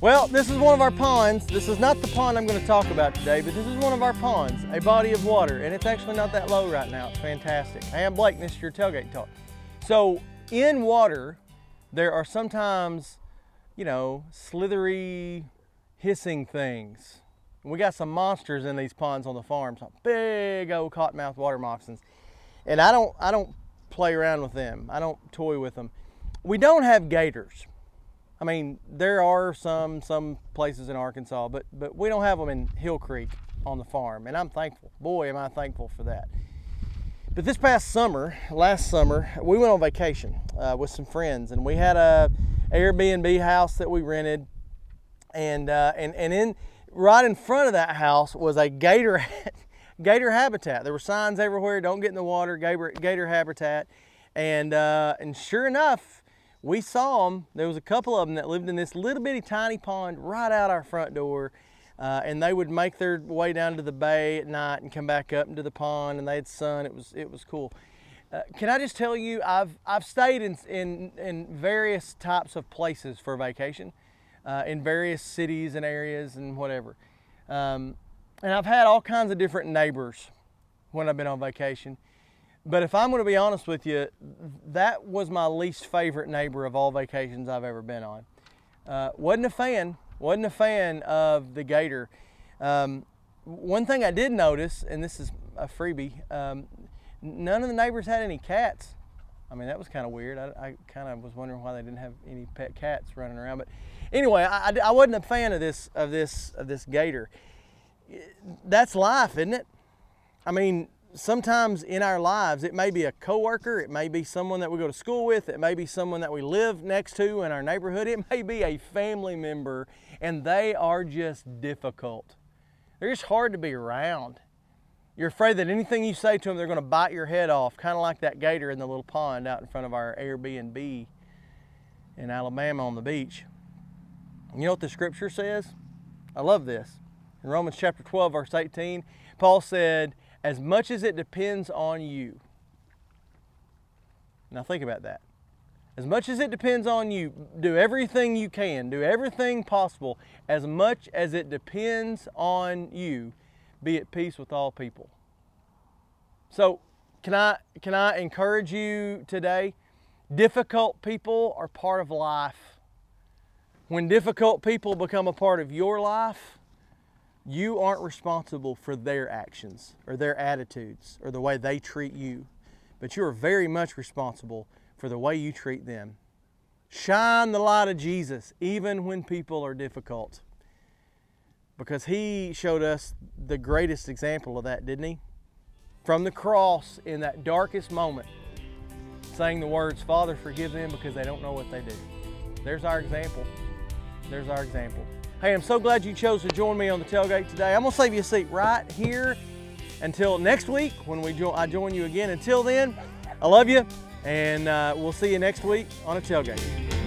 Well, this is one of our ponds. This is not the pond I'm going to talk about today, but this is one of our ponds, a body of water, and it's actually not that low right now. It's fantastic. Hey, I'm Blake, and this is your Tailgate Talk. So, in water, there are sometimes, slithery, hissing things. We got some monsters in these ponds on the farm, some big old cottonmouth water moccasins. And I don't play around with them. I don't toy with them. We don't have gators. I mean, there are some places in Arkansas, but we don't have them in Hill Creek on the farm, and I'm thankful. Boy, am I thankful for that. But this last summer, we went on vacation with some friends, and we had a Airbnb house that we rented, and right in front of that house was a gator habitat. There were signs everywhere: "Don't get in the water, gator habitat," and sure enough, we saw them. There was a couple of them that lived in this little bitty tiny pond right out our front door, and they would make their way down to the bay at night and come back up into the pond, and they had sun. It was cool. Can I just tell you, I've stayed in various types of places for vacation, in various cities and areas and whatever, and I've had all kinds of different neighbors when I've been on vacation. But if I'm going to be honest with you, that was my least favorite neighbor of all vacations I've ever been on. Wasn't a fan of the gator. One thing I did notice, and this is a freebie, none of the neighbors had any cats. I mean, that was kind of weird. I kind of was wondering why they didn't have any pet cats running around. But anyway, I wasn't a fan of this gator. That's life, isn't it? I mean, sometimes in our lives, it may be a coworker, it may be someone that we go to school with, it may be someone that we live next to in our neighborhood, it may be a family member, and they are just difficult. They're just hard to be around. You're afraid that anything you say to them, they're going to bite your head off, kind of like that gator in the little pond out in front of our Airbnb in Alabama on the beach. You know what the scripture says? I love this. In Romans chapter 12, verse 18, Paul said, "As much as it depends on you." Now think about that. As much as it depends on you, do everything you can, do everything possible. As much as it depends on you, be at peace with all people. So, can I encourage you today? Difficult people are part of life. When difficult people become a part of your life, you aren't responsible for their actions or their attitudes or the way they treat you, but you are very much responsible for the way you treat them. Shine the light of Jesus even when people are difficult, because He showed us the greatest example of that, didn't He? From the cross, in that darkest moment, saying the words, "Father, forgive them because they don't know what they do." There's our example. There's our example. Hey, I'm so glad you chose to join me on the tailgate today. I'm going to save you a seat right here until next week when I join you again. Until then, I love you, and we'll see you next week on a tailgate.